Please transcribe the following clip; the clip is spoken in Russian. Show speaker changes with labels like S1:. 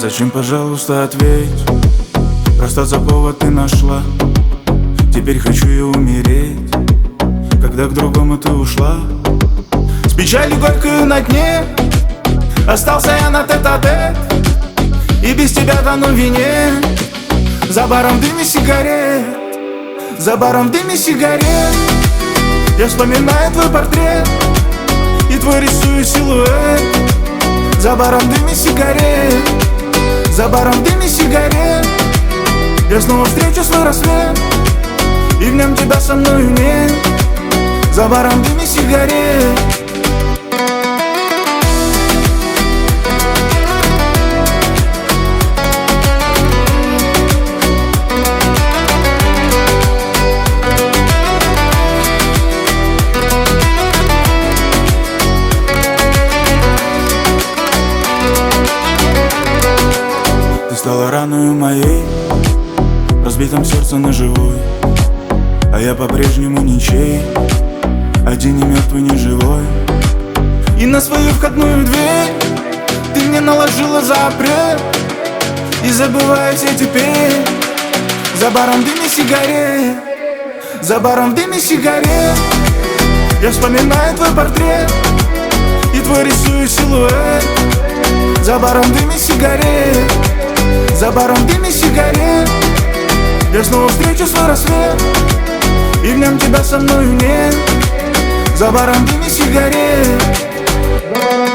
S1: Зачем, пожалуйста, ответь? Расстаться повод ты нашла. Теперь хочу я умереть, когда к другому ты ушла. С печалью горькою на дне остался я на тет-а-тет, и без тебя тону в вине. За баром в дыме сигарет, за баром в дыме сигарет. Я вспоминаю твой портрет и твой рисую силуэт. За баром в дыме сигарет, за баром в дыме сигарет. Я снова встречу свой рассвет, и в нем тебя со мною нет. За баром в дыме сигарет. Ты стала раною моей, разбитым сердцем на живой. А я по-прежнему ничей, один, ни мертвый, ни живой. И на свою входную дверь ты мне наложила запрет, и забываюсь я теперь. За баром в дыме сигарет, за баром в дыме сигарет. Я вспоминаю твой портрет и твой рисую силуэт. За баром в дыме сигарет, за баром в дыме сигарет. Я снова встречу свой рассвет, и в нем тебя со мною нет. За баром в дыме сигарет.